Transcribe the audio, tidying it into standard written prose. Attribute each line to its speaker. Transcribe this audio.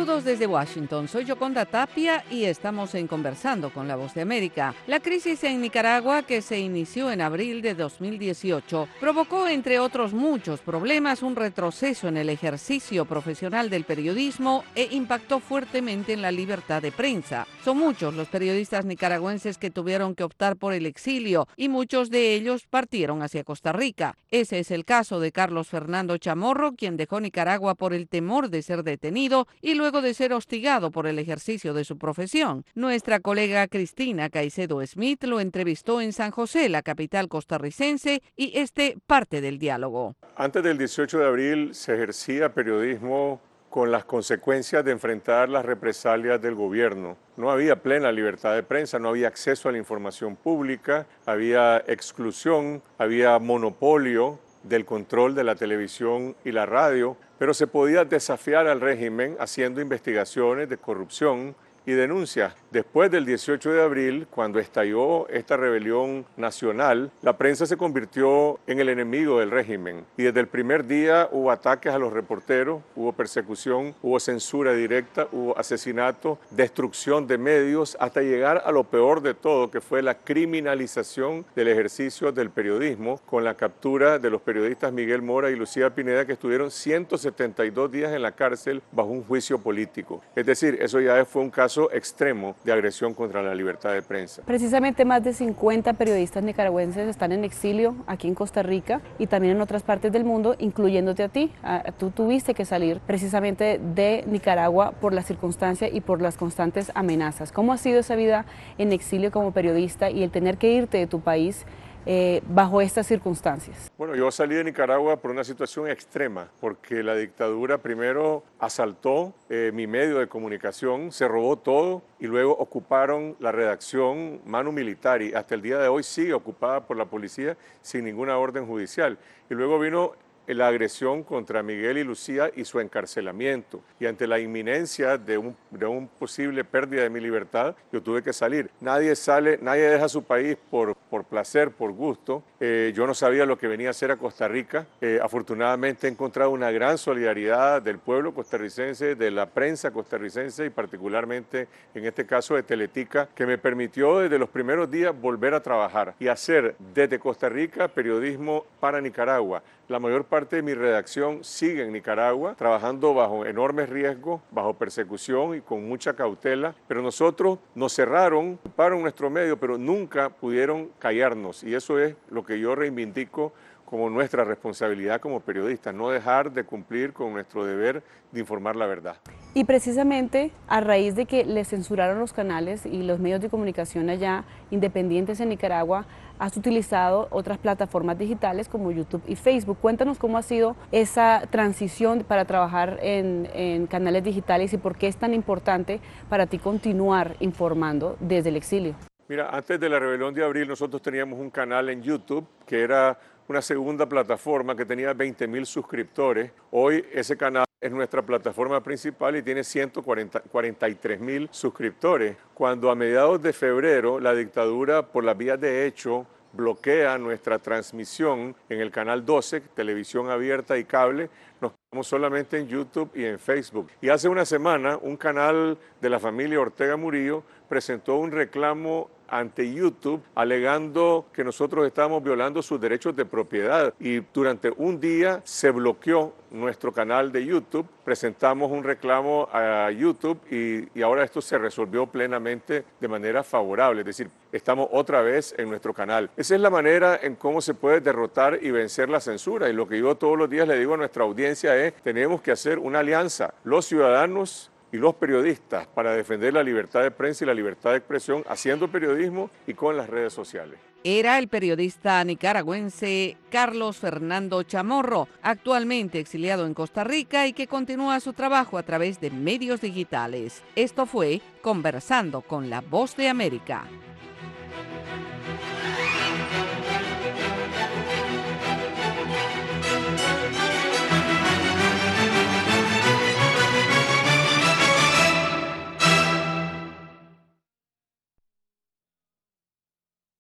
Speaker 1: Saludos desde Washington, soy Yoconda Tapia y estamos en Conversando con la Voz de América. La crisis en Nicaragua, que se inició en abril de 2018, provocó, entre otros muchos problemas, un retroceso en el ejercicio profesional del periodismo e impactó fuertemente en la libertad de prensa. Son muchos los periodistas nicaragüenses que tuvieron que optar por el exilio y muchos de ellos partieron hacia Costa Rica. Ese es el caso de Carlos Fernando Chamorro, quien dejó Nicaragua por el temor de ser detenido y luego de ser hostigado por el ejercicio de su profesión. Nuestra colega Cristina Caicedo Smith lo entrevistó en San José, la capital costarricense, y parte del diálogo.
Speaker 2: Antes del 18 de abril se ejercía periodismo con las consecuencias de enfrentar las represalias del gobierno. No había plena libertad de prensa, no había acceso a la información pública, había exclusión, había monopolio del control de la televisión y la radio, pero se podía desafiar al régimen haciendo investigaciones de corrupción y denuncias. Después del 18 de abril, cuando estalló esta rebelión nacional, la prensa se convirtió en el enemigo del régimen. Y desde el primer día hubo ataques a los reporteros, hubo persecución, hubo censura directa, hubo asesinato, destrucción de medios, hasta llegar a lo peor de todo, que fue la criminalización del ejercicio del periodismo, con la captura de los periodistas Miguel Mora y Lucía Pineda, que estuvieron 172 días en la cárcel bajo un juicio político. Es decir, eso ya fue un caso extremo de agresión contra la libertad de prensa.
Speaker 3: Precisamente más de 50 periodistas nicaragüenses están en exilio aquí en Costa Rica y también en otras partes del mundo, incluyéndote a ti. Tú tuviste que salir precisamente de Nicaragua por la circunstancia y por las constantes amenazas. ¿Cómo ha sido esa vida en exilio como periodista y el tener que irte de tu país bajo estas circunstancias?
Speaker 2: Bueno, yo salí de Nicaragua por una situación extrema, porque la dictadura primero asaltó mi medio de comunicación, se robó todo y luego ocuparon la redacción manu militari. Hasta el día de hoy sigue ocupada por la policía sin ninguna orden judicial. Y luego vino la agresión contra Miguel y Lucía y su encarcelamiento. Y ante la inminencia de un posible pérdida de mi libertad, yo tuve que salir. Nadie sale, nadie deja su país por placer, por gusto. Yo no sabía lo que venía a hacer a Costa Rica. Afortunadamente he encontrado una gran solidaridad del pueblo costarricense, de la prensa costarricense y particularmente en este caso de Teletica, que me permitió desde los primeros días volver a trabajar y hacer desde Costa Rica periodismo para Nicaragua. La mayor parte de mi redacción sigue en Nicaragua, trabajando bajo enormes riesgos, bajo persecución y con mucha cautela, pero nosotros nos cerraron, ocuparon nuestro medio, pero nunca pudieron callarnos, y eso es lo que yo reivindico como nuestra responsabilidad como periodistas, no dejar de cumplir con nuestro deber de informar la verdad.
Speaker 3: Y precisamente a raíz de que le censuraron los canales y los medios de comunicación allá independientes en Nicaragua, has utilizado otras plataformas digitales como YouTube y Facebook. Cuéntanos cómo ha sido esa transición para trabajar en canales digitales y por qué es tan importante para ti continuar informando desde el exilio.
Speaker 2: Mira, antes de la rebelión de abril nosotros teníamos un canal en YouTube que era una segunda plataforma que tenía 20,000 suscriptores. Hoy ese canal es nuestra plataforma principal y tiene 143,000 suscriptores. Cuando a mediados de febrero la dictadura, por las vías de hecho, bloquea nuestra transmisión en el canal 12, televisión abierta y cable, nos quedamos solamente en YouTube y en Facebook. Y hace una semana un canal de la familia Ortega Murillo presentó un reclamo ante YouTube alegando que nosotros estábamos violando sus derechos de propiedad y durante un día se bloqueó nuestro canal de YouTube, presentamos un reclamo a YouTube y ahora esto se resolvió plenamente de manera favorable, es decir, estamos otra vez en nuestro canal. Esa es la manera en cómo se puede derrotar y vencer la censura, y lo que yo todos los días le digo a nuestra audiencia es: tenemos que hacer una alianza, los ciudadanos y los periodistas, para defender la libertad de prensa y la libertad de expresión, haciendo periodismo y con las redes sociales.
Speaker 1: Era el periodista nicaragüense Carlos Fernando Chamorro, actualmente exiliado en Costa Rica y que continúa su trabajo a través de medios digitales. Esto fue Conversando con la Voz de América.